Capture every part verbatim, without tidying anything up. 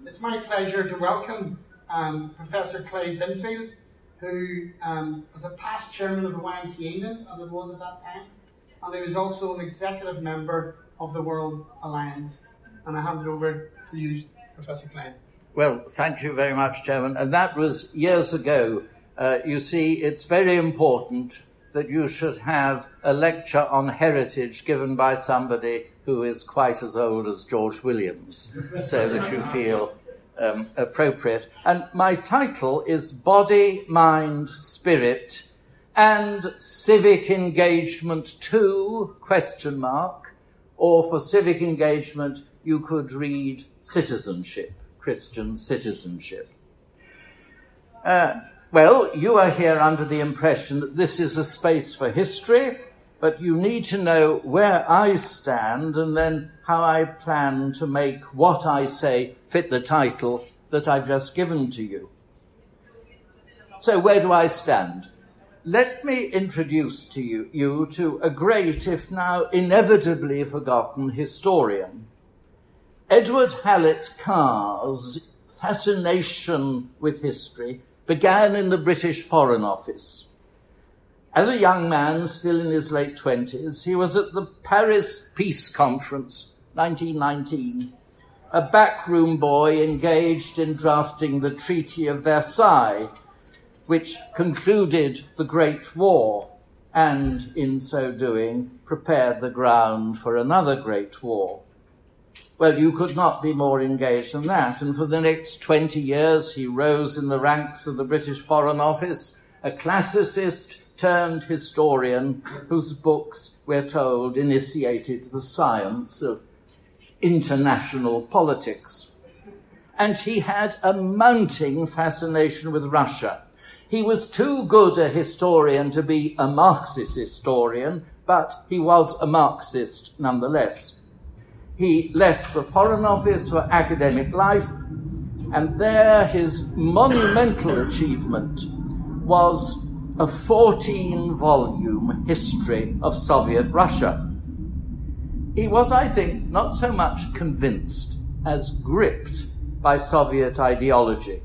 it's my pleasure to welcome um, Professor Clay Binfield, who um, was a past chairman of the Y M C A England, as it was at that time, and he was also an executive member of the World Alliance. And I hand it over to you, Professor Clay. Well, thank you very much, Chairman. And that was years ago. Uh, you see, it's very important that you should have a lecture on heritage given by somebody who is quite as old as George Williams, so that you feel um, appropriate. And my title is Body, Mind, Spirit and Civic Engagement two, question mark, or for civic engagement, you could read citizenship, Christian citizenship. Uh, well, you are here under the impression that this is a space for history, but you need to know where I stand and then how I plan to make what I say fit the title that I've just given to you. So where do I stand? Let me introduce to you, you to a great, if now inevitably forgotten, historian. Edward Hallett Carr's fascination with history began in the British Foreign Office. As a young man, still in his late twenties, he was at the Paris Peace Conference, nineteen nineteen, a backroom boy engaged in drafting the Treaty of Versailles, which concluded the Great War and, in so doing, prepared the ground for another Great War. Well, you could not be more engaged than that, and for the next twenty years he rose in the ranks of the British Foreign Office, a classicist turned historian whose books, we're told, initiated the science of international politics. And he had a mounting fascination with Russia. He was too good a historian to be a Marxist historian, but he was a Marxist nonetheless. He left the Foreign Office for academic life, and there his monumental achievement was a fourteen-volume history of Soviet Russia. He was, I think, not so much convinced as gripped by Soviet ideology.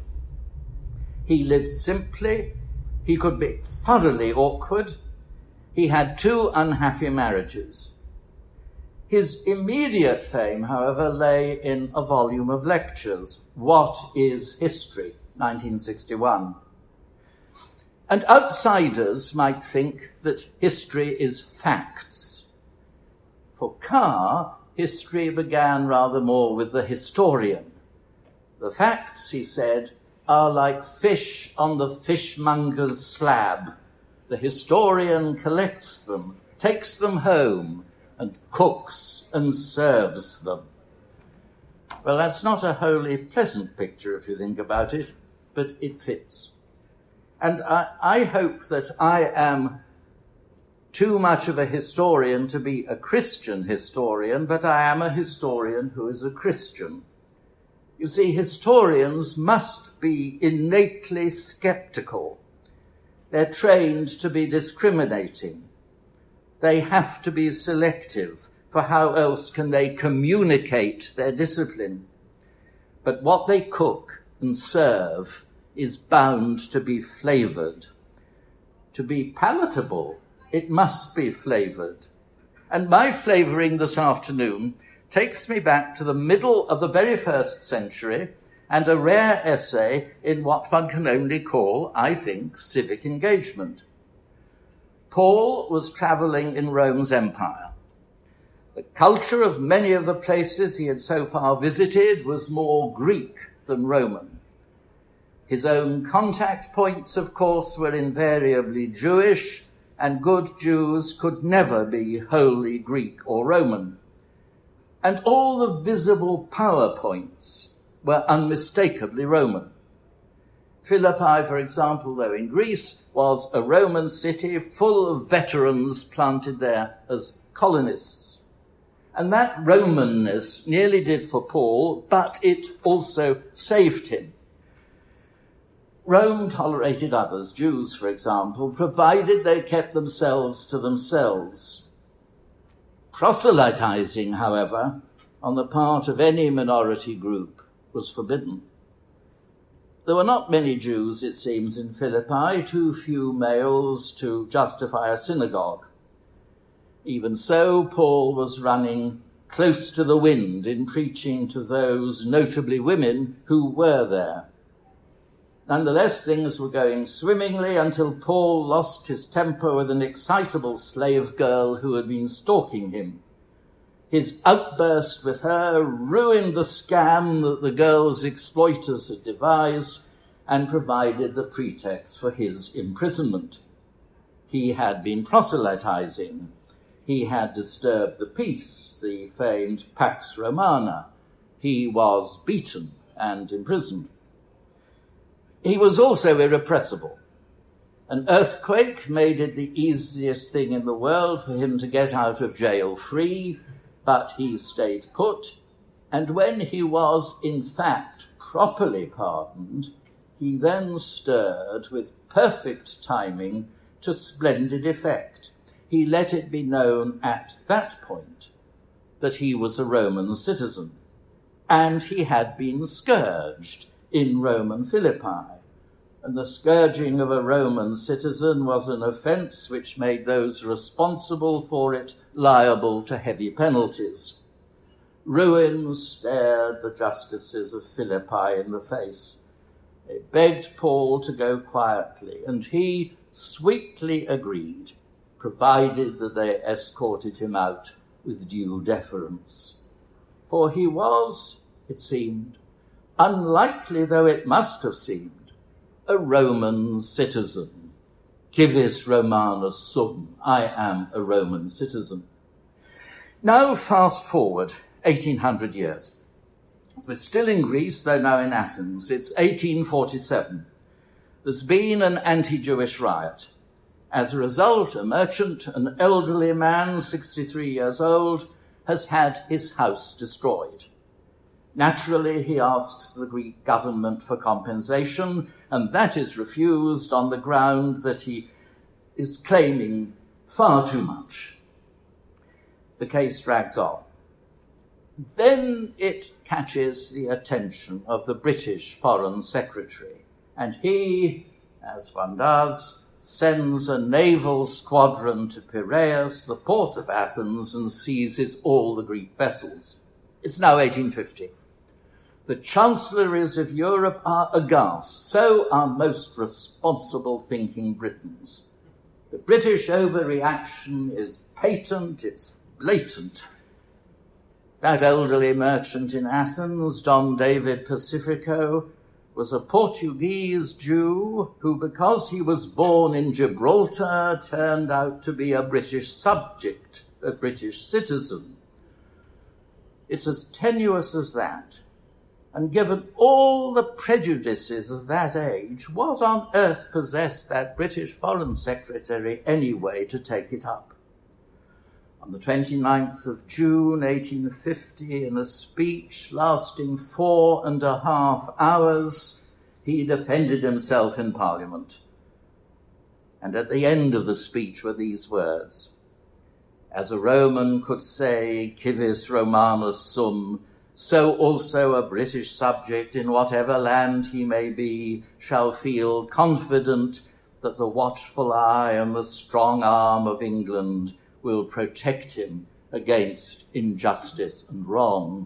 He lived simply, he could be thoroughly awkward, he had two unhappy marriages. His immediate fame, however, lay in a volume of lectures, What is History, nineteen sixty-one. And outsiders might think that history is facts. For Carr, history began rather more with the historian. The facts, he said, are like fish on the fishmonger's slab. The historian collects them, takes them home, and cooks and serves them. Well, that's not a wholly pleasant picture if you think about it, but it fits. And I, I hope that I am too much of a historian to be a Christian historian, but I am a historian who is a Christian. You see, historians must be innately skeptical. They're trained to be discriminating. They have to be selective, for how else can they communicate their discipline? But what they cook and serve is bound to be flavoured. To be palatable, it must be flavoured. And my flavouring this afternoon takes me back to the middle of the very first century and a rare essay in what one can only call, I think, civic engagement. Paul was travelling in Rome's empire. The culture of many of the places he had so far visited was more Greek than Roman. His own contact points, of course, were invariably Jewish, and good Jews could never be wholly Greek or Roman. And all the visible power points were unmistakably Roman. Philippi, for example, though in Greece, was a Roman city full of veterans planted there as colonists. And that Romanness nearly did for Paul, but it also saved him. Rome tolerated others, Jews, for example, provided they kept themselves to themselves. Proselytizing, however, on the part of any minority group was forbidden. There were not many Jews, it seems, in Philippi, too few males to justify a synagogue. Even so, Paul was running close to the wind in preaching to those, notably women, who were there. Nonetheless, things were going swimmingly until Paul lost his temper with an excitable slave girl who had been stalking him. His outburst with her ruined the scam that the girl's exploiters had devised and provided the pretext for his imprisonment. He had been proselytizing. He had disturbed the peace, the famed Pax Romana. He was beaten and imprisoned. He was also irrepressible. An earthquake made it the easiest thing in the world for him to get out of jail free, but he stayed put, and when he was, in fact, properly pardoned, he then stirred with perfect timing to splendid effect. He let it be known at that point that he was a Roman citizen, and he had been scourged in Roman Philippi. And the scourging of a Roman citizen was an offence which made those responsible for it liable to heavy penalties. Ruin stared the justices of Philippi in the face. They begged Paul to go quietly, and he sweetly agreed, provided that they escorted him out with due deference. For he was, it seemed, unlikely though it must have seemed, a Roman citizen. Civis Romanus sum, I am a Roman citizen. Now fast forward eighteen hundred years. We're still in Greece, though now in Athens. It's eighteen forty-seven. There's been an anti-Jewish riot. As a result, a merchant, an elderly man, sixty-three years old, has had his house destroyed. Naturally, he asks the Greek government for compensation, and that is refused on the ground that he is claiming far too much. The case drags on. Then it catches the attention of the British Foreign Secretary, and he, as one does, sends a naval squadron to Piraeus, the port of Athens, and seizes all the Greek vessels. It's now eighteen fifty. The chancelleries of Europe are aghast. So are most responsible thinking Britons. The British overreaction is patent, it's blatant. That elderly merchant in Athens, Don David Pacifico, was a Portuguese Jew who, because he was born in Gibraltar, turned out to be a British subject, a British citizen. It's as tenuous as that. And given all the prejudices of that age, what on earth possessed that British Foreign Secretary anyway to take it up? On the twenty-ninth of June, eighteen fifty, in a speech lasting four and a half hours, he defended himself in Parliament. And at the end of the speech were these words: "As a Roman could say, civis Romanus sum, so also a British subject in whatever land he may be shall feel confident that the watchful eye and the strong arm of England will protect him against injustice and wrong."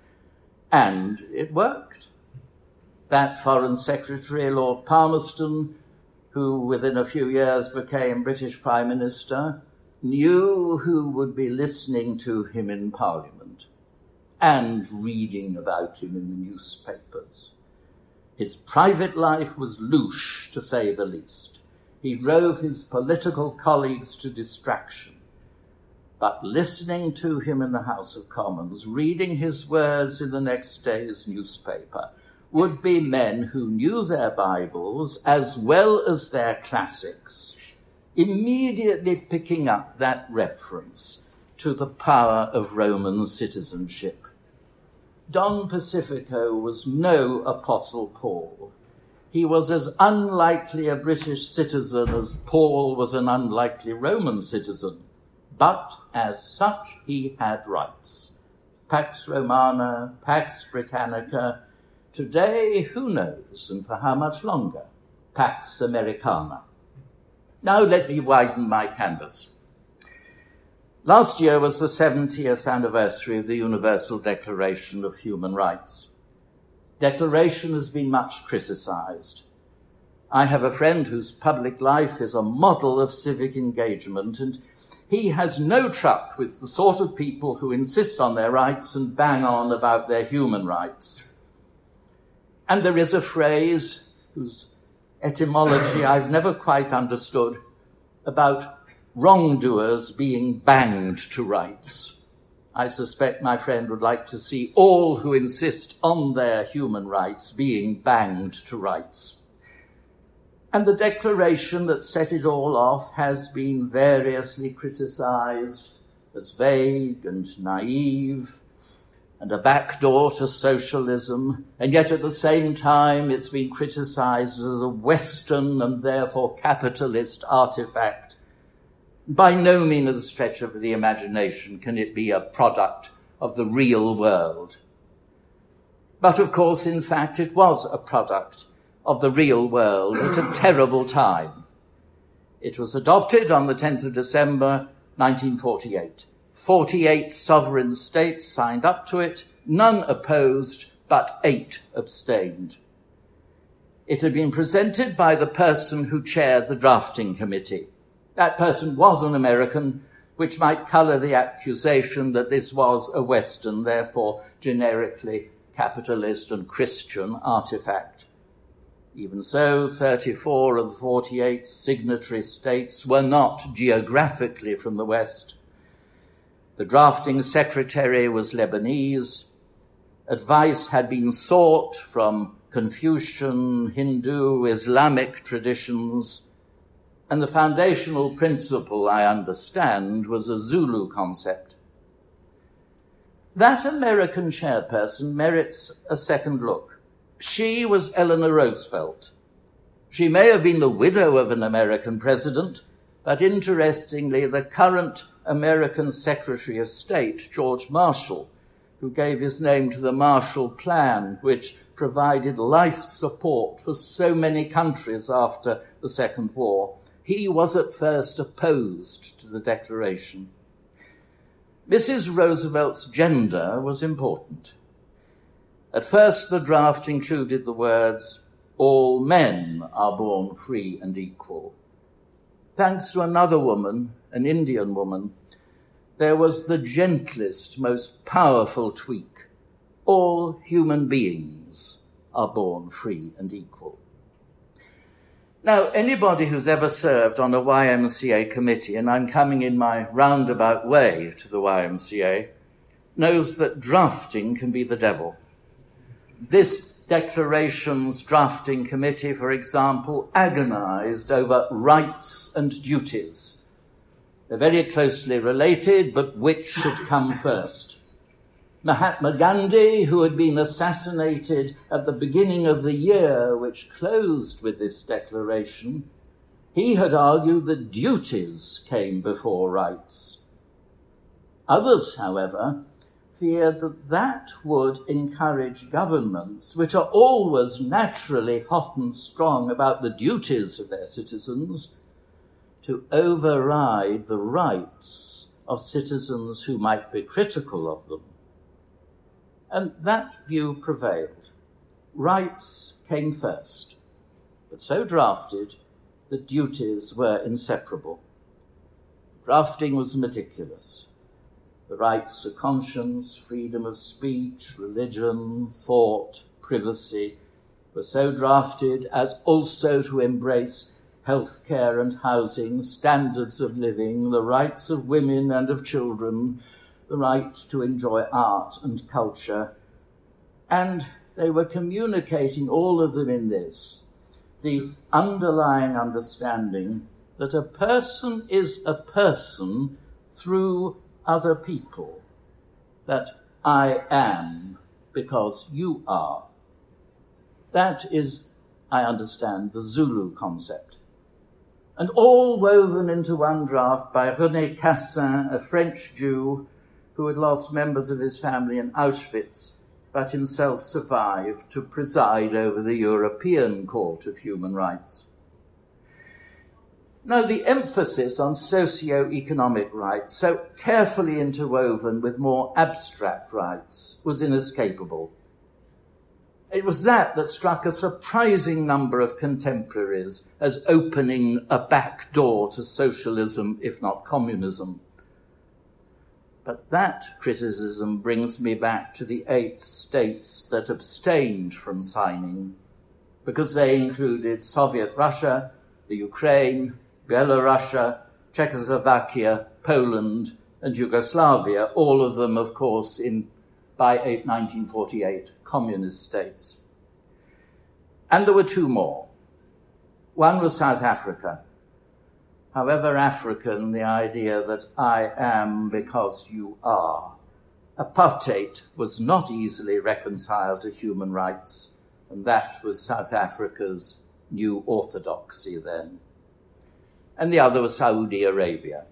And it worked. That Foreign Secretary, Lord Palmerston, who within a few years became British Prime Minister, knew who would be listening to him in Parliament and reading about him in the newspapers. His private life was louche, to say the least. He drove his political colleagues to distraction. But listening to him in the House of Commons, reading his words in the next day's newspaper, would be men who knew their Bibles as well as their classics, immediately picking up that reference to the power of Roman citizenship. Don Pacifico was no Apostle Paul. He was as unlikely a British citizen as Paul was an unlikely Roman citizen. But as such, he had rights. Pax Romana, Pax Britannica, Today, who knows, and for how much longer? Pax Americana. Now let me widen my canvas. Last year was the seventieth anniversary of the Universal Declaration of Human Rights. Declaration has been much criticised. I have a friend whose public life is a model of civic engagement, and he has no truck with the sort of people who insist on their rights and bang on about their human rights. And there is a phrase whose etymology I've never quite understood about wrongdoers being banged to rights. I suspect my friend would like to see all who insist on their human rights being banged to rights. And the declaration that set it all off has been variously criticised as vague and naive and a backdoor to socialism, and yet at the same time it's been criticised as a Western and therefore capitalist artifact. By no means of the stretch of the imagination can it be a product of the real world. But of course, in fact, it was a product of the real world at a terrible time. It was adopted on the tenth of December, nineteen forty-eight. forty-eight sovereign states signed up to it, none opposed, but eight abstained. It had been presented by the person who chaired the drafting committee. That person was an American, which might colour the accusation that this was a Western, therefore generically capitalist and Christian artifact. Even so, thirty-four of the forty-eight signatory states were not geographically from the West. The drafting secretary was Lebanese. Advice had been sought from Confucian, Hindu, Islamic traditions, and the foundational principle, I understand, was a Zulu concept. That American chairperson merits a second look. She was Eleanor Roosevelt. She may have been the widow of an American president, but interestingly, the current American Secretary of State, George Marshall, who gave his name to the Marshall Plan, which provided life support for so many countries after the Second War, he was at first opposed to the declaration. Missus Roosevelt's gender was important. At first, the draft included the words, "All men are born free and equal." Thanks to another woman, an Indian woman, there was the gentlest, most powerful tweak. All human beings are born free and equal. Now, anybody who's ever served on a Y M C A committee, and I'm coming in my roundabout way to the Y M C A, knows that drafting can be the devil. This declaration's drafting committee, for example, agonized over rights and duties. They're very closely related, but which should come first? Mahatma Gandhi, who had been assassinated at the beginning of the year which closed with this declaration, he had argued that duties came before rights. Others, however, feared that that would encourage governments, which are always naturally hot and strong about the duties of their citizens, to override the rights of citizens who might be critical of them. And that view prevailed. Rights came first, but so drafted that duties were inseparable. Drafting was meticulous. The rights to conscience, freedom of speech, religion, thought, privacy were so drafted as also to embrace healthcare and housing, standards of living, the rights of women and of children, the right to enjoy art and culture. And they were communicating, all of them in this, the underlying understanding that a person is a person through other people, that I am because you are. That is, I understand, the Zulu concept. And all woven into one draft by René Cassin, a French Jew who had lost members of his family in Auschwitz, but himself survived to preside over the European Court of Human Rights. Now, the emphasis on socio-economic rights, so carefully interwoven with more abstract rights, was inescapable. It was that that struck a surprising number of contemporaries as opening a back door to socialism, if not communism. But that criticism brings me back to the eight states that abstained from signing, because they included Soviet Russia, the Ukraine, Belarus, Czechoslovakia, Poland, and Yugoslavia, all of them, of course, in by nineteen forty-eight, communist states. And there were two more. One was South Africa. However African the idea that I am because you are, apartheid was not easily reconciled to human rights, and that was South Africa's new orthodoxy then. And the other was Saudi Arabia.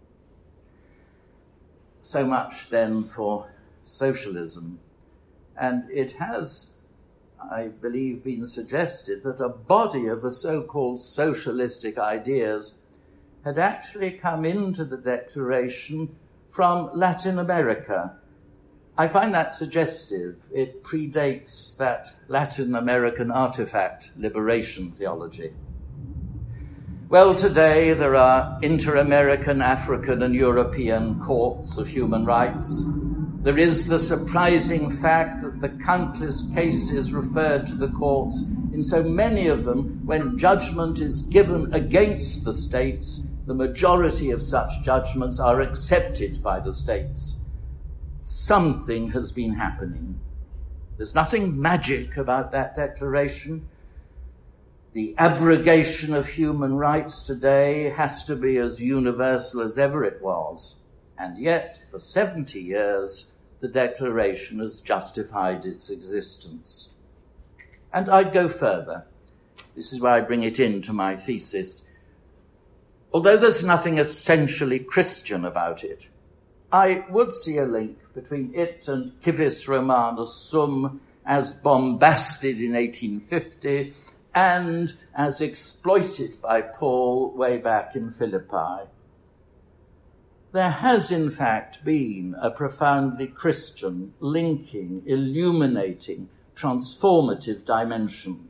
So much then for socialism. And it has, I believe, been suggested that a body of the so-called socialistic ideas had actually come into the Declaration from Latin America. I find that suggestive. It predates that Latin American artifact, liberation theology. Well, today there are inter-American, African, and European courts of human rights. There is the surprising fact that the countless cases referred to the courts, in so many of them, when judgment is given against the states, the majority of such judgments are accepted by the states. Something has been happening. There's nothing magic about that declaration. The abrogation of human rights today has to be as universal as ever it was. And yet, for seventy years, the Declaration has justified its existence. And I'd go further. This is where I bring it into my thesis. Although there's nothing essentially Christian about it, I would see a link between it and Civis Romanus Sum as bombasted in eighteen fifty and as exploited by Paul way back in Philippi. There has, in fact, been a profoundly Christian, linking, illuminating, transformative dimension.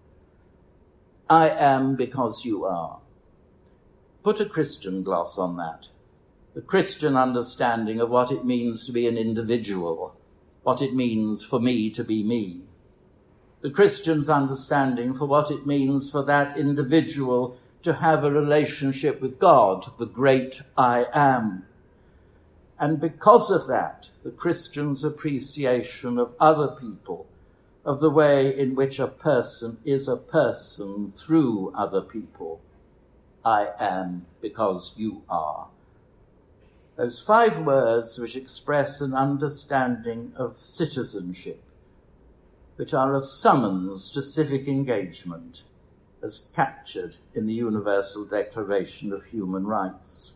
I am because you are. Put a Christian gloss on that. The Christian understanding of what it means to be an individual, what it means for me to be me. The Christian's understanding for what it means for that individual to have a relationship with God, the great I am. And because of that, the Christian's appreciation of other people, of the way in which a person is a person through other people. I am because you are. Those five words which express an understanding of citizenship, which are a summons to civic engagement, as captured in the Universal Declaration of Human Rights.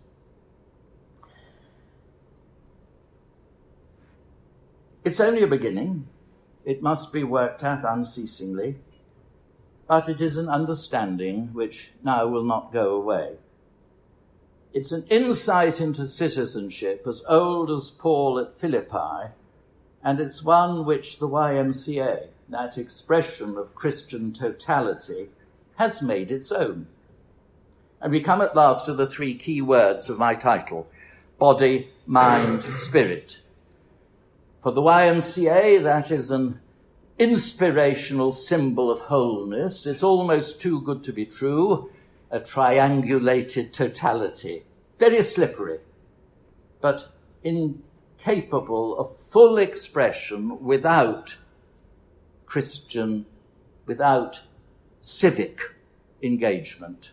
It's only a beginning. It must be worked at unceasingly, but it is an understanding which now will not go away. It's an insight into citizenship as old as Paul at Philippi, and it's one which the Y M C A, that expression of Christian totality, has made its own. And we come at last to the three key words of my title: body, mind, spirit. For the Y M C A, that is an inspirational symbol of wholeness. It's almost too good to be true, a triangulated totality, very slippery, but incapable of full expression without Christian, without civic engagement.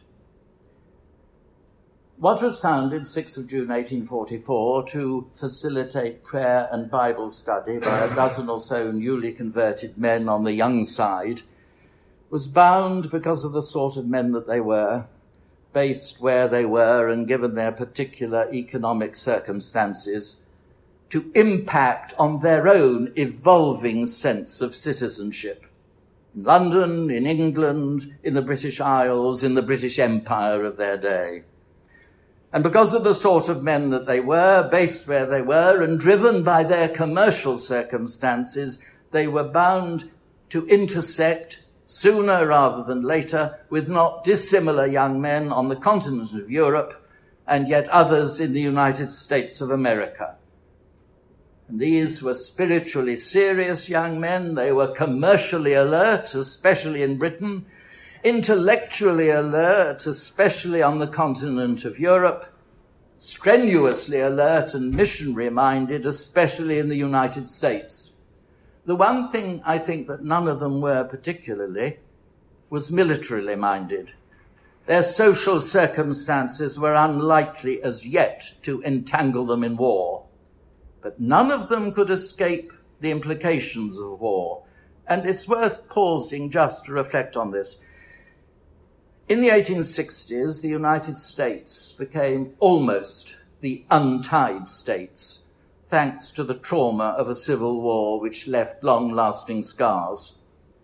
What was founded sixth of June eighteen forty-four to facilitate prayer and Bible study by a dozen or so newly converted men on the young side was bound, because of the sort of men that they were, based where they were and given their particular economic circumstances, to impact on their own evolving sense of citizenship. In London, in England, in the British Isles, in the British Empire of their day. And because of the sort of men that they were, based where they were, and driven by their commercial circumstances, they were bound to intersect sooner rather than later with not dissimilar young men on the continent of Europe and yet others in the United States of America. And these were spiritually serious young men. They were commercially alert, especially in Britain, intellectually alert, especially on the continent of Europe, strenuously alert and missionary-minded, especially in the United States. The one thing I think that none of them were particularly was militarily minded. Their social circumstances were unlikely as yet to entangle them in war. But none of them could escape the implications of war. And it's worth pausing just to reflect on this. In the eighteen sixties, the United States became almost the untied states, thanks to the trauma of a civil war which left long-lasting scars.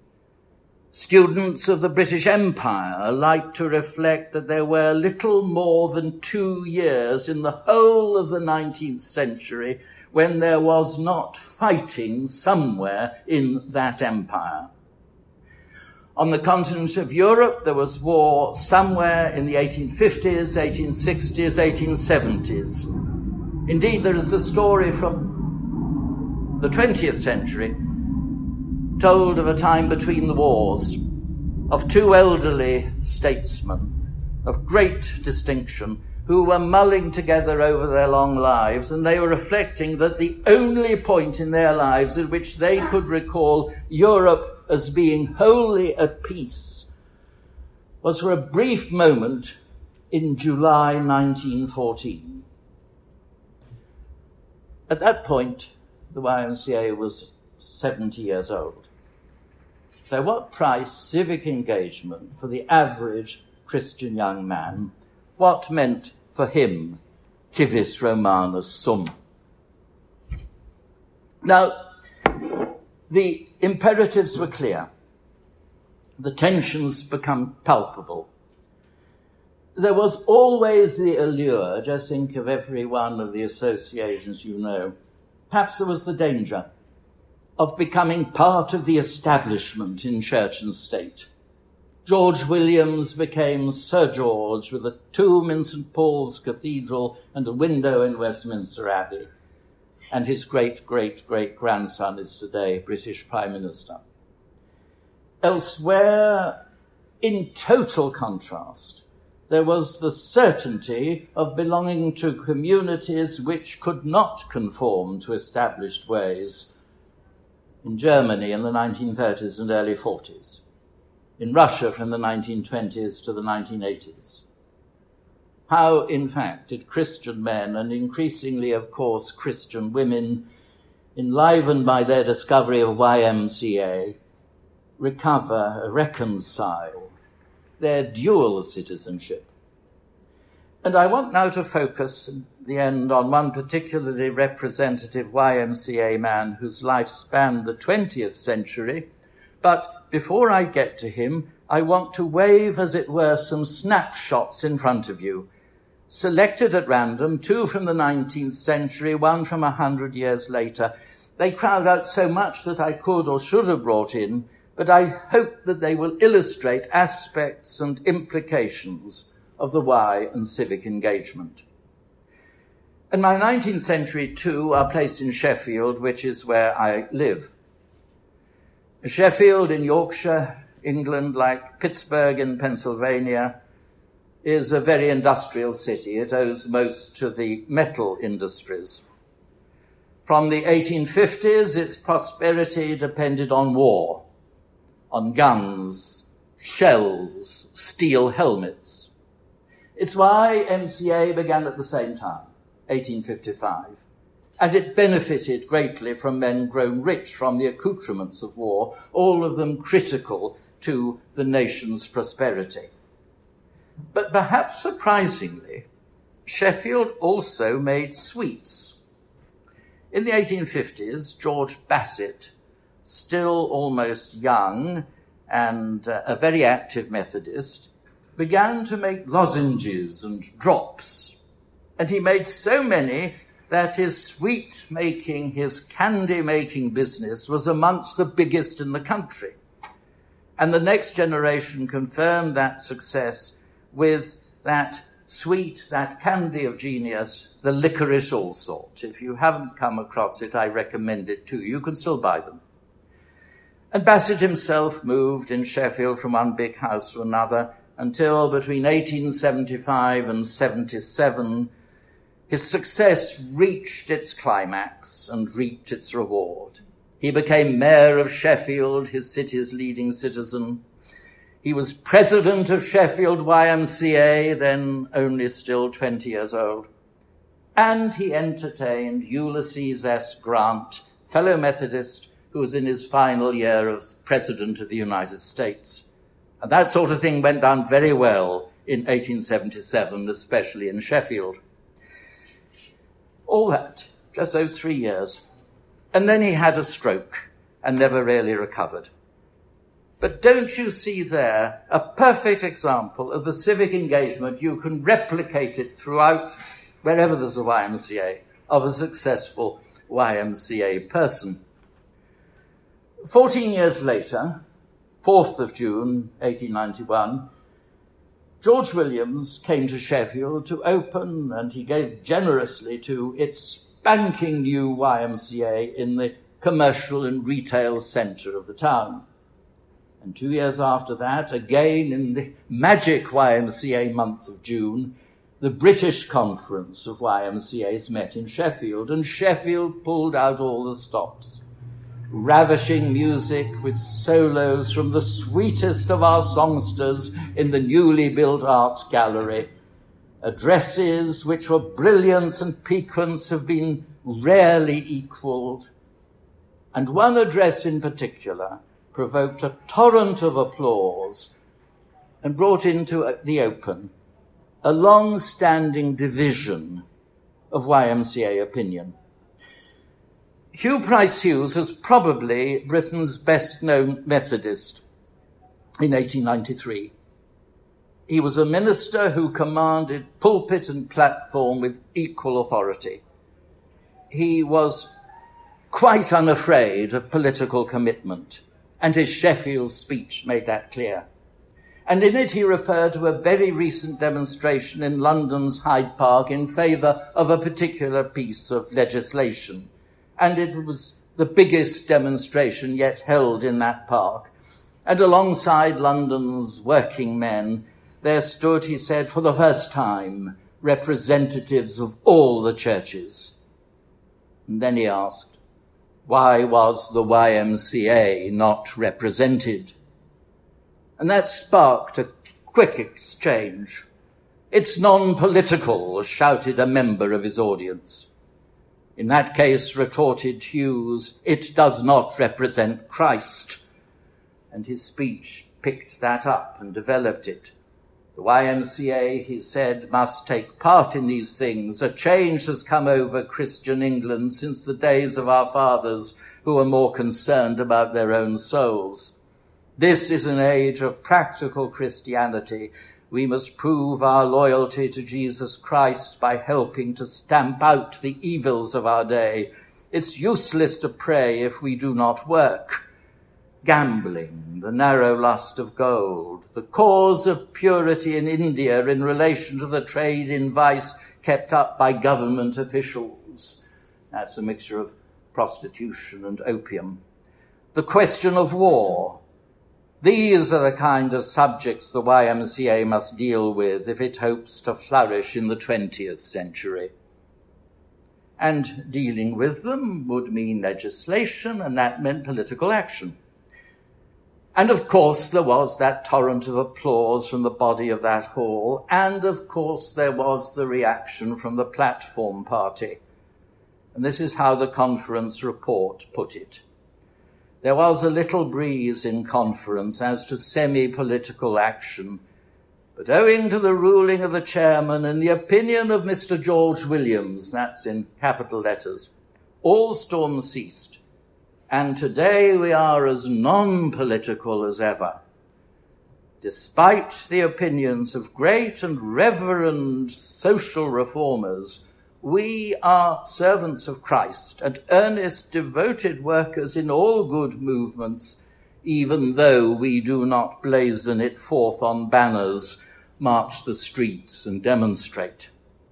Students of the British Empire like to reflect that there were little more than two years in the whole of the nineteenth century when there was not fighting somewhere in that empire. On the continent of Europe, there was war somewhere in the eighteen fifties, eighteen sixties, eighteen seventies. Indeed, there is a story from the twentieth century told of a time between the wars, of two elderly statesmen of great distinction who were mulling together over their long lives, and they were reflecting that the only point in their lives at which they could recall Europe as being wholly at peace was for a brief moment in July nineteen fourteen. At that point, the Y M C A was seventy years old. So what price civic engagement for the average Christian young man? What meant for him civis Romanus sum? Now, the imperatives were clear. The tensions become palpable. There was always the allure, just think of every one of the associations you know. Perhaps there was the danger of becoming part of the establishment in church and state. George Williams became Sir George with a tomb in Saint Paul's Cathedral and a window in Westminster Abbey. And his great-great-great-grandson is today British Prime Minister. Elsewhere, in total contrast, there was the certainty of belonging to communities which could not conform to established ways. In Germany in the nineteen thirties and early forties. In Russia from the nineteen twenties to the nineteen eighties. How, in fact, did Christian men, and increasingly, of course, Christian women, enlivened by their discovery of Y M C A, recover, reconcile their dual citizenship? And I want now to focus in the end on one particularly representative Y M C A man whose life spanned the twentieth century. But before I get to him, I want to wave, as it were, some snapshots in front of you, selected at random, two from the nineteenth century, one from a hundred years later. They crowd out so much that I could or should have brought in, but I hope that they will illustrate aspects and implications of the Y and civic engagement. And my nineteenth century two are placed in Sheffield, which is where I live. Sheffield in Yorkshire, England, like Pittsburgh in Pennsylvania, is a very industrial city. It owes most to the metal industries. From the eighteen fifties, its prosperity depended on war, on guns, shells, steel helmets. Its Y M C A began at the same time, eighteen fifty-five, and it benefited greatly from men grown rich from the accoutrements of war, all of them critical to the nation's prosperity. But perhaps surprisingly, Sheffield also made sweets. In the eighteen fifties, George Bassett, still almost young and uh, a very active Methodist, began to make lozenges and drops. And he made so many that his sweet-making, his candy-making business was amongst the biggest in the country. And the next generation confirmed that success with that sweet, that candy of genius, the licorice allsort. If you haven't come across it, I recommend it to you. You can still buy them. And Bassett himself moved in Sheffield from one big house to another until between eighteen seventy-five and seventy-seven, his success reached its climax and reaped its reward. He became mayor of Sheffield, his city's leading citizen. He was president of Sheffield Y M C A, then only still twenty years old. And he entertained Ulysses S. Grant, fellow Methodist, who was in his final year as President of the United States. And that sort of thing went down very well in eighteen seventy-seven, especially in Sheffield. All that, just those three years. And then he had a stroke and never really recovered. But don't you see there a perfect example of the civic engagement? You can replicate it throughout, wherever there's a Y M C A, of a successful Y M C A person. Fourteen years later, fourth of June, eighteen ninety-one, George Williams came to Sheffield to open, and he gave generously to its spanking new Y M C A in the commercial and retail centre of the town. And two years after that, again in the magic Y M C A month of June, the British Conference of Y M C As met in Sheffield, and Sheffield pulled out all the stops. Ravishing music with solos from the sweetest of our songsters in the newly built art gallery. Addresses which for brilliance and piquance have been rarely equalled. And one address in particular provoked a torrent of applause and brought into the open a long-standing division of Y M C A opinion. Hugh Price Hughes was probably Britain's best-known Methodist in eighteen ninety-three. He was a minister who commanded pulpit and platform with equal authority. He was quite unafraid of political commitment, and his Sheffield speech made that clear. And in it he referred to a very recent demonstration in London's Hyde Park in favour of a particular piece of legislation. And it was the biggest demonstration yet held in that park. And alongside London's working men, there stood, he said, for the first time, representatives of all the churches. And then he asked, why was the Y M C A not represented? And that sparked a quick exchange. It's non-political, shouted a member of his audience. In that case, retorted Hughes, it does not represent Christ. And his speech picked that up and developed it. The Y M C A, he said, must take part in these things. A change has come over Christian England since the days of our fathers, who were more concerned about their own souls. This is an age of practical Christianity. We must prove our loyalty to Jesus Christ by helping to stamp out the evils of our day. It's useless to pray if we do not work. Gambling, the narrow lust of gold, the cause of purity in India in relation to the trade in vice kept up by government officials. That's a mixture of prostitution and opium. The question of war. These are the kind of subjects the Y M C A must deal with if it hopes to flourish in the twentieth century. And dealing with them would mean legislation, and that meant political action. And of course there was that torrent of applause from the body of that hall, and of course there was the reaction from the platform party. And this is how the conference report put it. There was a little breeze in conference as to semi-political action, but owing to the ruling of the chairman and the opinion of Mister George Williams, that's in capital letters, all storms ceased, and today we are as non-political as ever. Despite the opinions of great and reverend social reformers, we are servants of Christ and earnest, devoted workers in all good movements, even though we do not blazon it forth on banners, march the streets and demonstrate.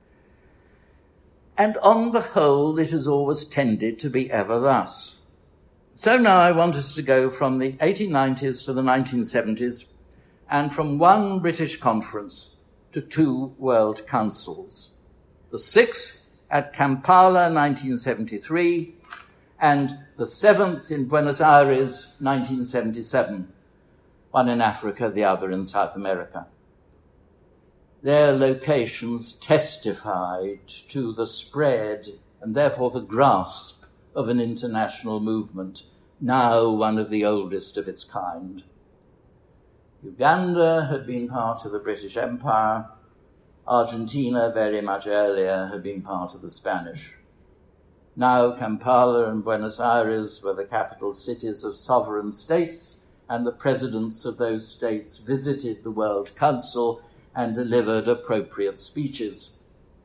And on the whole, it has always tended to be ever thus. So now I want us to go from the eighteen nineties to the nineteen seventies, and from one British conference to two World Councils. The sixth at Kampala, nineteen seventy-three, and the seventh in Buenos Aires, nineteen seventy-seven, one in Africa, the other in South America. Their locations testified to the spread and therefore the grasp of an international movement, now one of the oldest of its kind. Uganda had been part of the British Empire. Argentina, very much earlier, had been part of the Spanish. Now Kampala and Buenos Aires were the capital cities of sovereign states, and the presidents of those states visited the World Council and delivered appropriate speeches.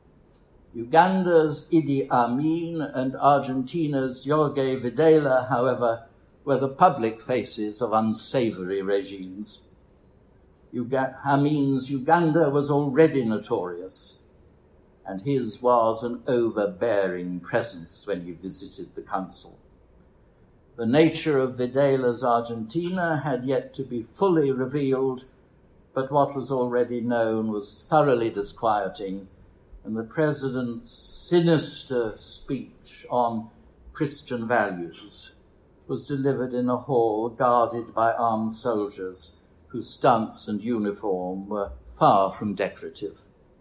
Uganda's Idi Amin and Argentina's Jorge Videla, however, were the public faces of unsavory regimes. Uga- Amin's Uganda was already notorious, and his was an overbearing presence when he visited the council. The nature of Videla's Argentina had yet to be fully revealed, but what was already known was thoroughly disquieting, and the president's sinister speech on Christian values was delivered in a hall guarded by armed soldiers whose stunts and uniform were far from decorative.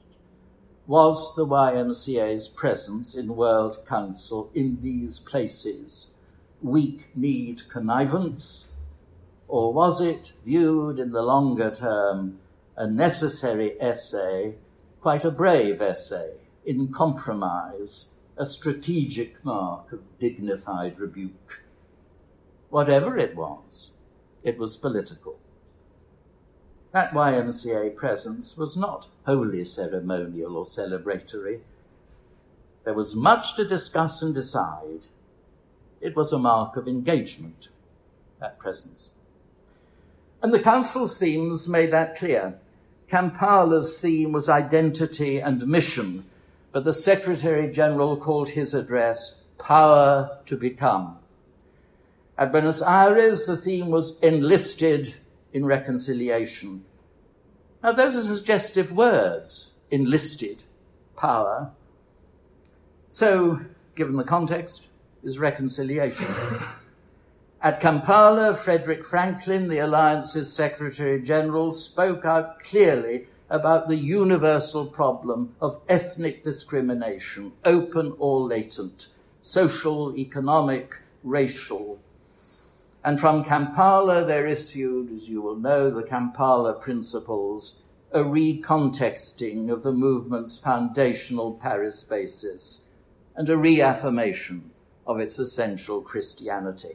Was the Y M C A's presence in World Council in these places weak-kneed connivance, or was it, viewed in the longer term, a necessary essay, quite a brave essay, in compromise, a strategic mark of dignified rebuke? Whatever it was, it was political. That Y M C A presence was not wholly ceremonial or celebratory. There was much to discuss and decide. It was a mark of engagement, that presence. And the Council's themes made that clear. Kampala's theme was identity and mission, but the Secretary-General called his address Power to Become. At Buenos Aires, the theme was enlisted in reconciliation. Now, those are suggestive words, enlisted, power. So, given the context, is reconciliation. At Kampala, Frederick Franklin, the Alliance's Secretary-General, spoke out clearly about the universal problem of ethnic discrimination, open or latent, social, economic, racial. And from Kampala, there issued, as you will know, the Kampala Principles, a recontexting of the movement's foundational Paris basis and a reaffirmation of its essential Christianity.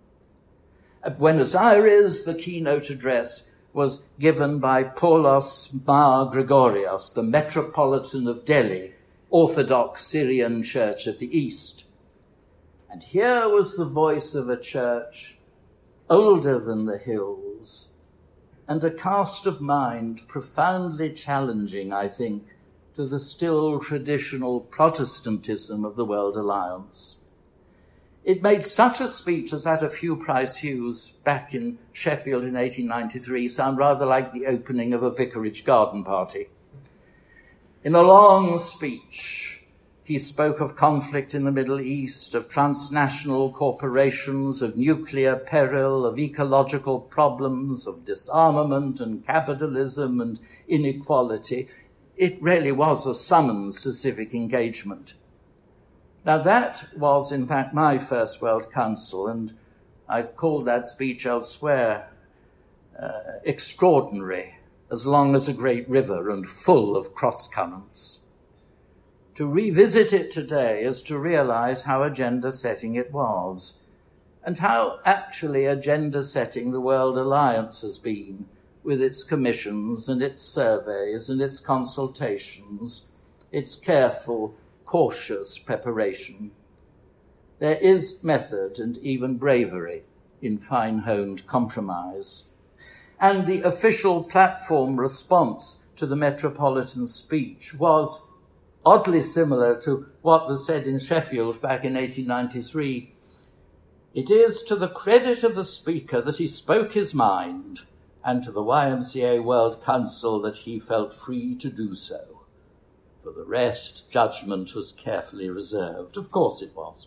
At Buenos Aires, the keynote address was given by Paulos Mar Gregorios, the Metropolitan of Delhi, Orthodox Syrian Church of the East. And here was the voice of a church older than the hills, and a cast of mind profoundly challenging, I think, to the still traditional Protestantism of the World Alliance. It made such a speech as that of Hugh Price Hughes back in Sheffield in eighteen ninety-three sound rather like the opening of a vicarage garden party. In a long speech, he spoke of conflict in the Middle East, of transnational corporations, of nuclear peril, of ecological problems, of disarmament and capitalism and inequality. It really was a summons to civic engagement. Now, that was, in fact, my first World Council, and I've called that speech elsewhere uh, extraordinary, as long as a great river and full of cross currents. To revisit it today is to realize how agenda-setting it was, and how actually agenda-setting the World Alliance has been, with its commissions and its surveys and its consultations, its careful, cautious preparation. There is method and even bravery in fine-honed compromise. And the official platform response to the Metropolitan speech was oddly similar to what was said in Sheffield back in eighteen ninety-three. It is to the credit of the speaker that he spoke his mind, and to the Y M C A World Council that he felt free to do so. For the rest, judgment was carefully reserved. Of course it was.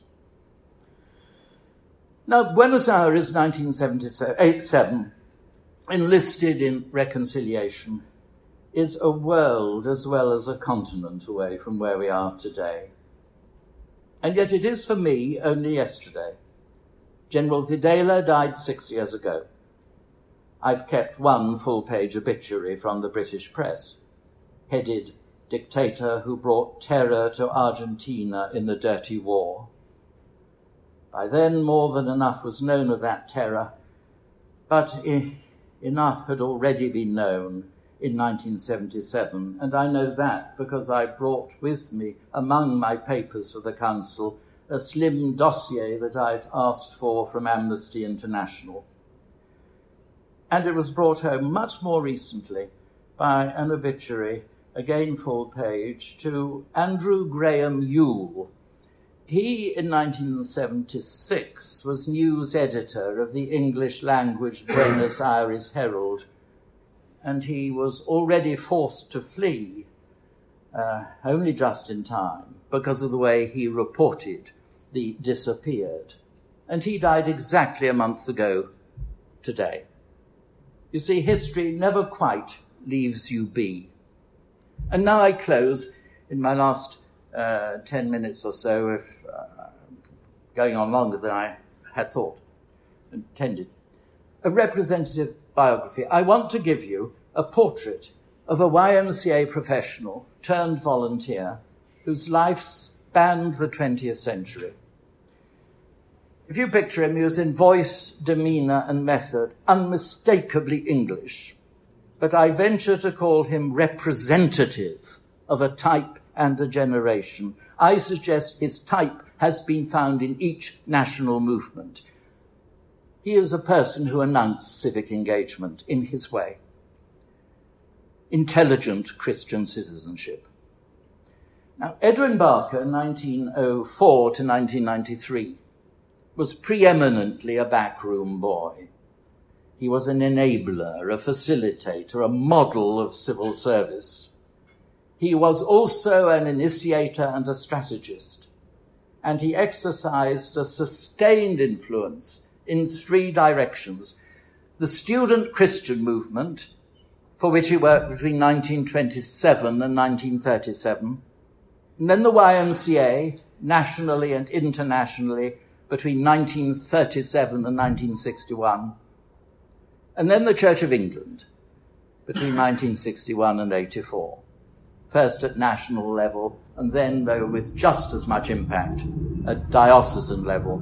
Now, Buenos Aires, nineteen seventy-seven, enlisted in reconciliation, is a world as well as a continent away from where we are today. And yet it is for me only yesterday. General Videla died six years ago. I've kept one full-page obituary from the British press, headed "Dictator who brought terror to Argentina in the dirty war." By then, more than enough was known of that terror, but e- enough had already been known in nineteen seventy-seven, and I know that because I brought with me, among my papers for the Council, a slim dossier that I'd asked for from Amnesty International. And it was brought home much more recently by an obituary, again full page, to Andrew Graham Yule. He, in nineteen seventy-six, was news editor of the English-language Buenos Aires Herald, and he was already forced to flee, uh, only just in time, because of the way he reported the disappeared. And he died exactly a month ago today. You see, history never quite leaves you be. And now I close in my last uh, ten minutes or so, if uh, going on longer than I had thought, intended, a representative biography. I want to give you a portrait of a Y M C A professional turned volunteer whose life spanned the twentieth century. If you picture him, he was in voice, demeanour and method unmistakably English, but I venture to call him representative of a type and a generation. I suggest his type has been found in each national movement. He is a person who announced civic engagement in his way. Intelligent Christian citizenship. Now, Edwin Barker, nineteen oh four to nineteen ninety-three, was preeminently a backroom boy. He was an enabler, a facilitator, a model of civil service. He was also an initiator and a strategist, and he exercised a sustained influence in three directions. The student Christian movement, for which he worked between nineteen twenty-seven and nineteen thirty-seven, and then the Y M C A, nationally and internationally, between nineteen thirty-seven and nineteen sixty-one, and then the Church of England, between nineteen sixty-one and eighty-four, first at national level, and then, though with just as much impact, at diocesan level.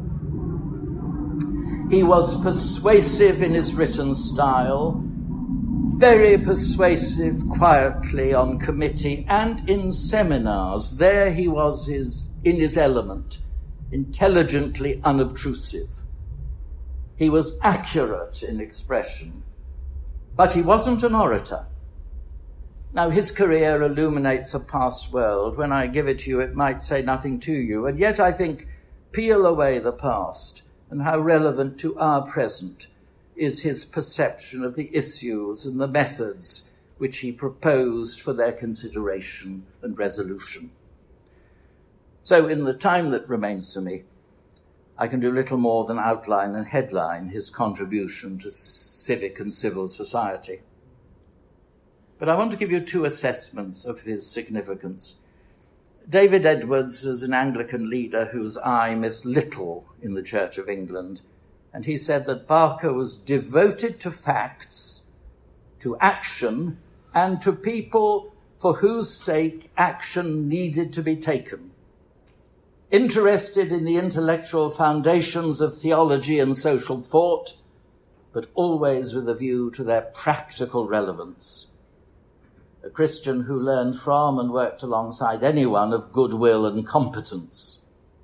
He was persuasive in his written style, very persuasive quietly on committee and in seminars. There he was his, in his element, intelligently unobtrusive. He was accurate in expression, but he wasn't an orator. Now, his career illuminates a past world. When I give it to you, it might say nothing to you, and yet I think, peel away the past, and how relevant to our present is his perception of the issues and the methods which he proposed for their consideration and resolution. So in the time that remains to me, I can do little more than outline and headline his contribution to civic and civil society. But I want to give you two assessments of his significance. David Edwards is an Anglican leader whose eye missed little in the Church of England, and he said that Barker was devoted to facts, to action, and to people for whose sake action needed to be taken. Interested in the intellectual foundations of theology and social thought, but always with a view to their practical relevance. A Christian who learned from and worked alongside anyone of goodwill and competence.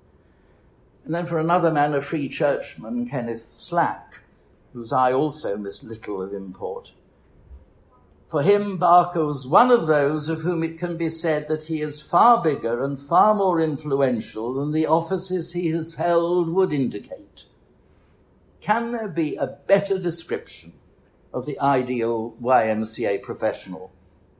And then for another man, a free churchman, Kenneth Slack, whose I also miss little of import. For him, Barker was one of those of whom it can be said that he is far bigger and far more influential than the offices he has held would indicate. Can there be a better description of the ideal Y M C A professional?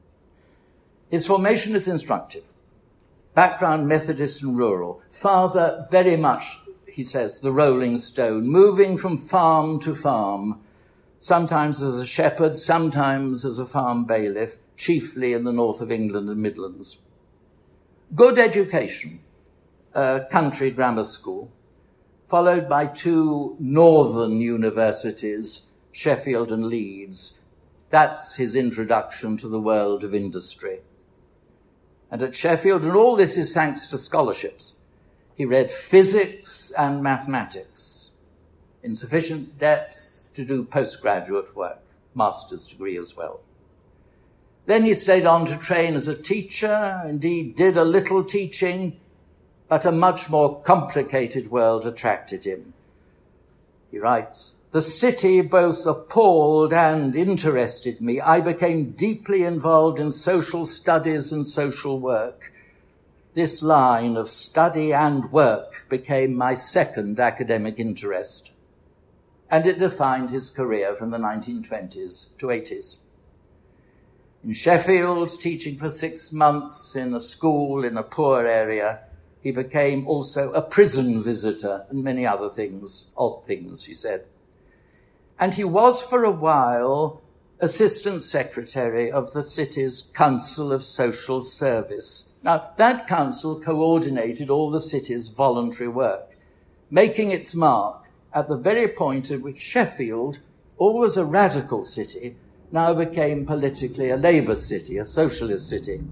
His formation is instructive. Background Methodist and rural. Father very much, he says, the rolling stone, moving from farm to farm, sometimes as a shepherd, sometimes as a farm bailiff, chiefly in the north of England and Midlands. Good education, a country grammar school, followed by two northern universities, Sheffield and Leeds. That's his introduction to the world of industry. And at Sheffield, and all this is thanks to scholarships, he read physics and mathematics in sufficient depth to do postgraduate work, master's degree as well. Then he stayed on to train as a teacher, indeed did a little teaching, but a much more complicated world attracted him. He writes, "The city both appalled and interested me. I became deeply involved in social studies and social work. This line of study and work became my second academic interest." And it defined his career from the nineteen twenties to eighties. In Sheffield, teaching for six months in a school in a poor area, he became also a prison visitor and many other things, odd things, he said. And he was for a while Assistant Secretary of the city's Council of Social Service. Now, that council coordinated all the city's voluntary work, making its mark at the very point at which Sheffield, always a radical city, now became politically a Labour city, a socialist city.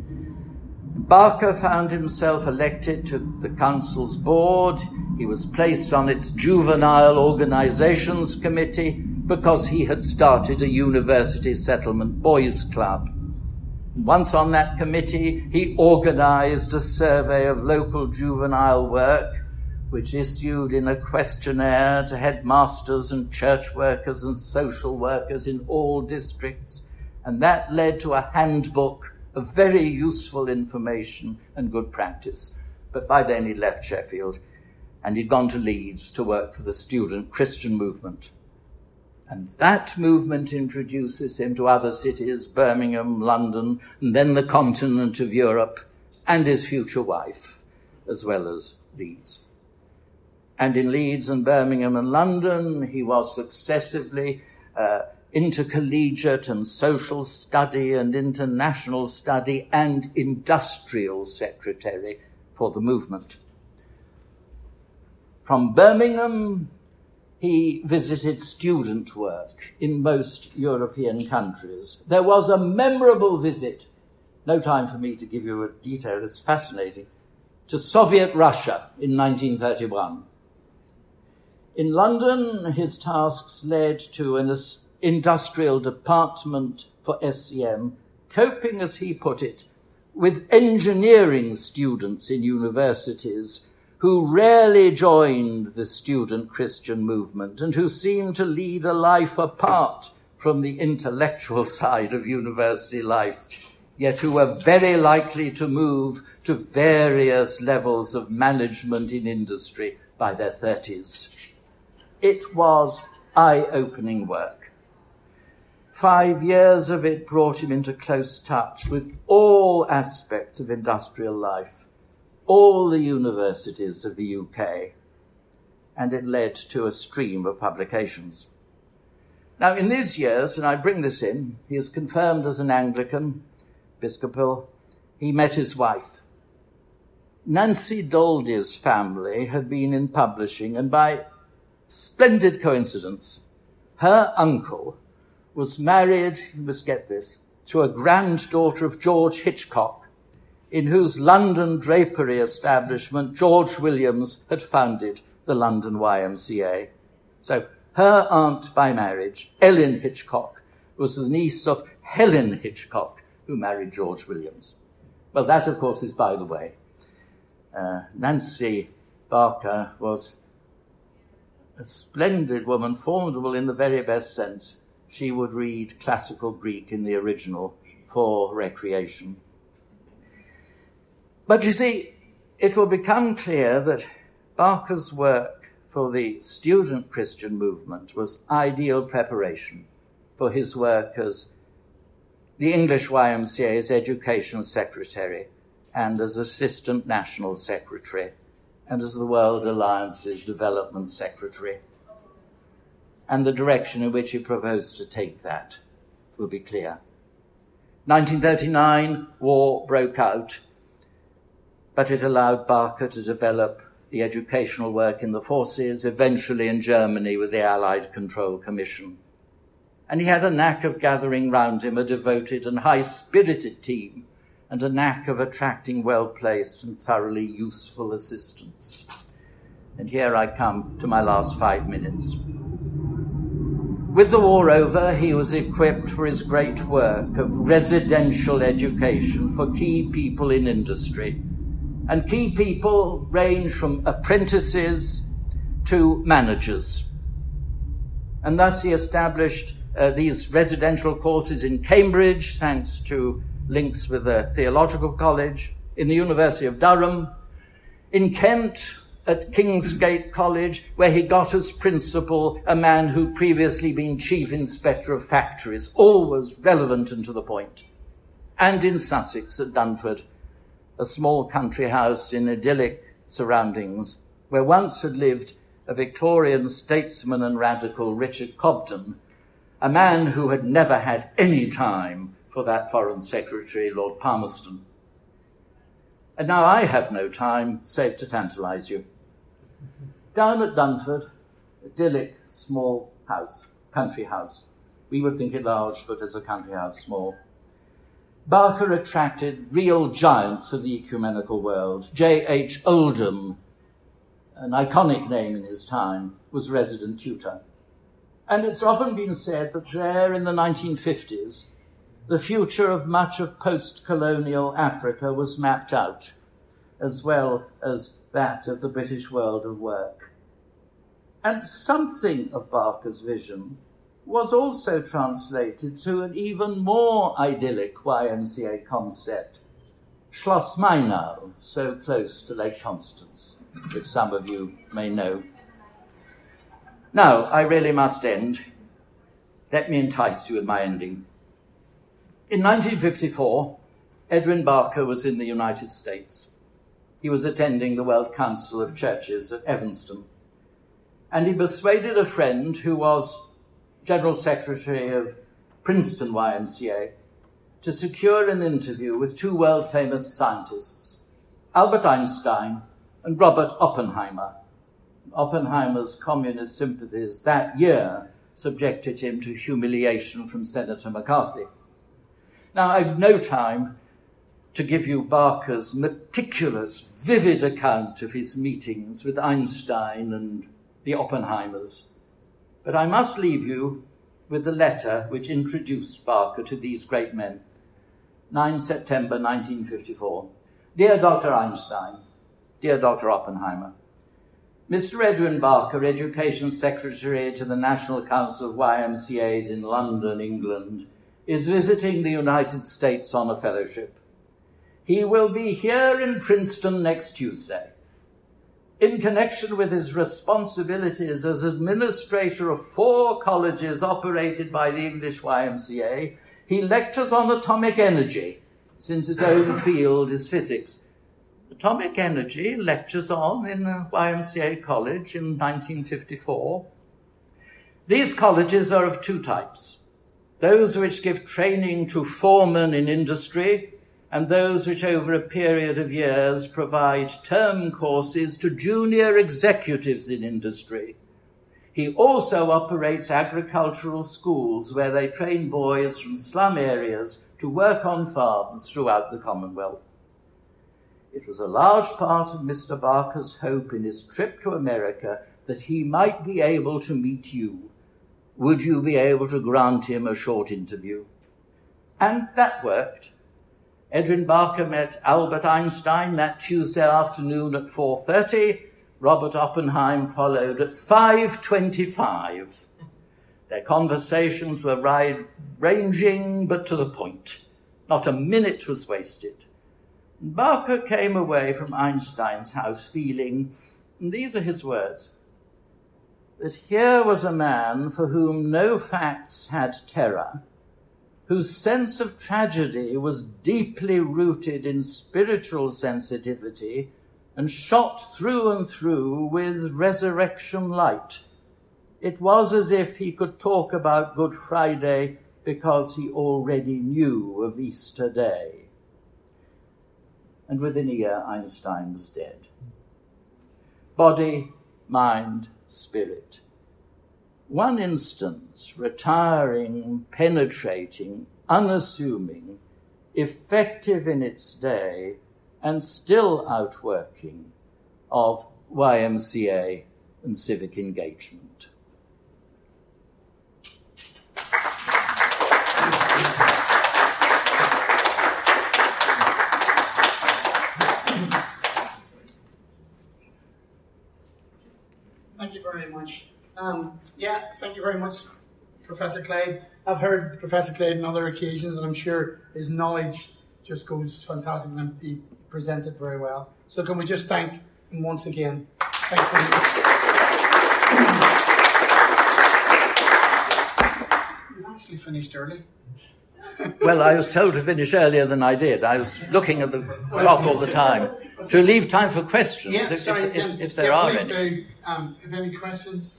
Barker found himself elected to the council's board. He was placed on its juvenile organisations committee because he had started a university settlement boys' club. Once on that committee, he organised a survey of local juvenile work, which issued in a questionnaire to headmasters and church workers and social workers in all districts, and that led to a handbook of very useful information and good practice. But by then he'd left Sheffield, and he'd gone to Leeds to work for the student Christian movement. And that movement introduces him to other cities, Birmingham, London, and then the continent of Europe, and his future wife, as well as Leeds. And in Leeds and Birmingham and London, he was successively uh, intercollegiate and social study and international study and industrial secretary for the movement. From Birmingham, he visited student work in most European countries. There was a memorable visit, no time for me to give you a detail, it's fascinating, to Soviet Russia in nineteen thirty-one. In London, his tasks led to an industrial department for S C M, coping, as he put it, with engineering students in universities who rarely joined the student Christian movement and who seemed to lead a life apart from the intellectual side of university life, yet who were very likely to move to various levels of management in industry by their thirties. It was eye-opening work. Five years of it brought him into close touch with all aspects of industrial life, all the universities of the U K, and it led to a stream of publications. Now, in these years, and I bring this in, he is confirmed as an Anglican, Episcopal. He met his wife. Nancy Daldy's family had been in publishing, and by splendid coincidence, her uncle was married, you must get this, to a granddaughter of George Hitchcock, in whose London drapery establishment George Williams had founded the London Y M C A. So her aunt by marriage, Ellen Hitchcock, was the niece of Helen Hitchcock, who married George Williams. Well, that, of course, is by the way. Uh, Nancy Barker was a splendid woman, formidable in the very best sense. She would read classical Greek in the original for recreation. But you see, it will become clear that Barker's work for the student Christian movement was ideal preparation for his work as the English Y M C A's Education Secretary and as Assistant National Secretary and as the World Alliance's Development Secretary. And the direction in which he proposed to take that will be clear. nineteen thirty-nine, war broke out, but it allowed Barker to develop the educational work in the forces, eventually in Germany with the Allied Control Commission. And he had a knack of gathering round him a devoted and high-spirited team and a knack of attracting well-placed and thoroughly useful assistants. And here I come to my last five minutes. With the war over, he was equipped for his great work of residential education for key people in industry. And key people range from apprentices to managers. And thus he established uh, these residential courses in Cambridge, thanks to links with the Theological College, in the University of Durham, in Kent, at Kingsgate College, where he got as principal a man who'd previously been chief inspector of factories, always relevant and to the point, and in Sussex at Dunford, a small country house in idyllic surroundings, where once had lived a Victorian statesman and radical, Richard Cobden, a man who had never had any time for that Foreign Secretary, Lord Palmerston. And now I have no time save to tantalize you. Down at Dunford, idyllic, small house, country house. We would think it large, but as a country house, small. Barker attracted real giants of the ecumenical world. J H Oldham, an iconic name in his time, was resident tutor. And it's often been said that there in the nineteen fifties, the future of much of post-colonial Africa was mapped out, as well as that of the British world of work. And something of Barker's vision was also translated to an even more idyllic Y M C A concept, Schloss Mainau, so close to Lake Constance, which some of you may know. Now, I really must end. Let me entice you with my ending. In nineteen fifty-four, Edwin Barker was in the United States. He was attending the World Council of Churches at Evanston, and he persuaded a friend who was General Secretary of Princeton Y M C A to secure an interview with two world-famous scientists, Albert Einstein and Robert Oppenheimer. Oppenheimer's communist sympathies that year subjected him to humiliation from Senator McCarthy. Now, I've no time to give you Barker's meticulous, vivid account of his meetings with Einstein and the Oppenheimers, but I must leave you with the letter which introduced Barker to these great men. the ninth of September nineteen fifty-four. Dear Doctor Einstein, dear Doctor Oppenheimer, Mister Edwin Barker, Education Secretary to the National Council of Y M C As in London, England, is visiting the United States on a fellowship. He will be here in Princeton next Tuesday. In connection with his responsibilities as administrator of four colleges operated by the English Y M C A, he lectures on atomic energy, since his own field is physics. Atomic energy lectures on in the Y M C A college in nineteen fifty-four. These colleges are of two types: those which give training to foremen in industry, and those which over a period of years provide term courses to junior executives in industry. He also operates agricultural schools where they train boys from slum areas to work on farms throughout the Commonwealth. It was a large part of Mister Barker's hope in his trip to America that he might be able to meet you. Would you be able to grant him a short interview? And that worked. Edwin Barker met Albert Einstein that Tuesday afternoon at four thirty. Robert Oppenheim followed at five twenty-five. Their conversations were wide-ranging, but to the point. Not a minute was wasted. Barker came away from Einstein's house feeling, and these are his words, that here was a man for whom no facts had terror, whose sense of tragedy was deeply rooted in spiritual sensitivity and shot through and through with resurrection light. It was as if he could talk about Good Friday because he already knew of Easter Day. And within a year, Einstein was dead. Body, mind, spirit. One instance, retiring, penetrating, unassuming, effective in its day, and still outworking of Y M C A and civic engagement. Thank you very much. Um, yeah, thank you very much, Professor Clyde. I've heard Professor Clyde on other occasions, and I'm sure his knowledge just goes fantastic, and he presents it very well. So can we just thank him once again? Thanks very much. We've actually finished early. Well, I was told to finish earlier than I did. I was looking at the clock all the time to leave time for questions, Yeah, if, sorry, if, if, um, if there yeah, are please any. do. Um, if any questions.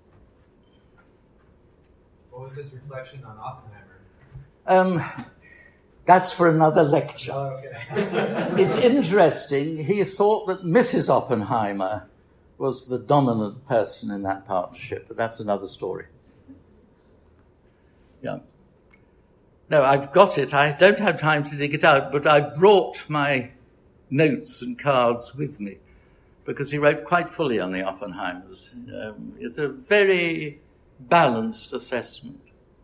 What was his reflection on Oppenheimer? Um, that's for another lecture. Oh, okay. It's interesting. He thought that Missus Oppenheimer was the dominant person in that partnership, but that's another story. Yeah. No, I've got it. I don't have time to dig it out, but I brought my notes and cards with me because he wrote quite fully on the Oppenheimers. Um, it's a very balanced assessment.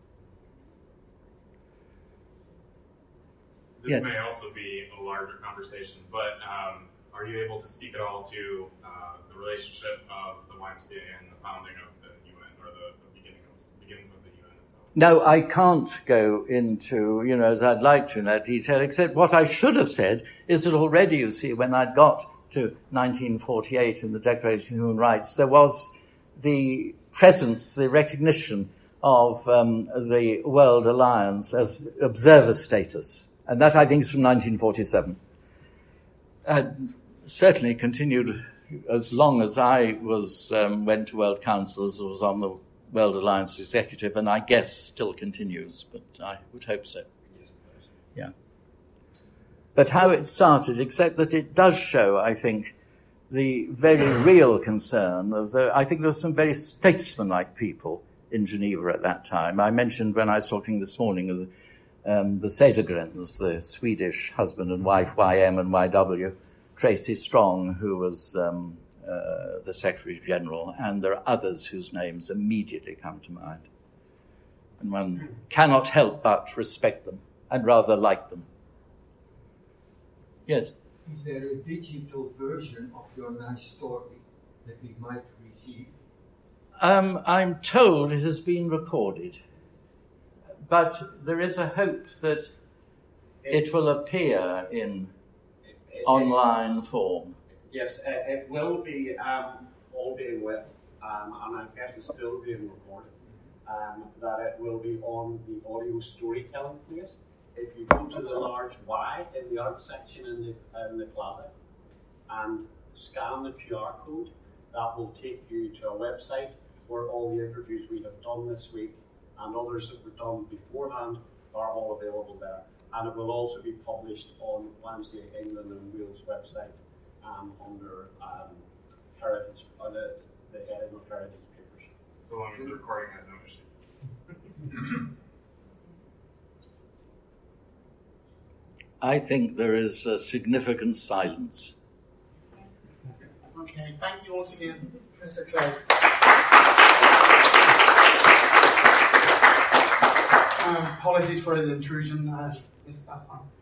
This Yes. may also be a larger conversation, but um, are you able to speak at all to uh, the relationship of the Y M C A and the founding of the U N, or the, the beginning of, beginnings of the U N itself? No, I can't go into, you know, as I'd like to in that detail, except what I should have said is that already, you see, when I'd got to nineteen forty-eight in the Declaration of Human Rights, there was the presence, the recognition of um, the World Alliance as observer status. And that, I think, is from nineteen forty-seven. And certainly continued as long as I was um, went to World Councils, was on the World Alliance Executive, and I guess still continues, but I would hope so. Yeah. But how it started, except that it does show, I think, the very real concern of the, I think there were some very statesmanlike people in Geneva at that time. I mentioned when I was talking this morning of the, um, the Cedergrens, the Swedish husband and wife, Y M and Y W, Tracy Strong, who was um, uh, the Secretary General, and there are others whose names immediately come to mind. And one cannot help but respect them and rather like them. Yes? Is there a digital version of your nice story that we might receive? Um, I'm told it has been recorded, but there is a hope that it will appear in online form. Yes, uh, it will be, um, all being well, um, and I guess it's still being recorded, um, that it will be on the audio storytelling place. If you go to the large Y in the art section in the, in the closet and scan the Q R code, that will take you to a website where all the interviews we have done this week and others that were done beforehand are all available there. And it will also be published on Y M C A England and Wales website um, under um, heritage, or the, the heading of heritage papers. So long as the recording has no issue. I think there is a significant silence. Okay, thank you once again, Professor Clay. Um, apologies for the intrusion. Uh, this, uh,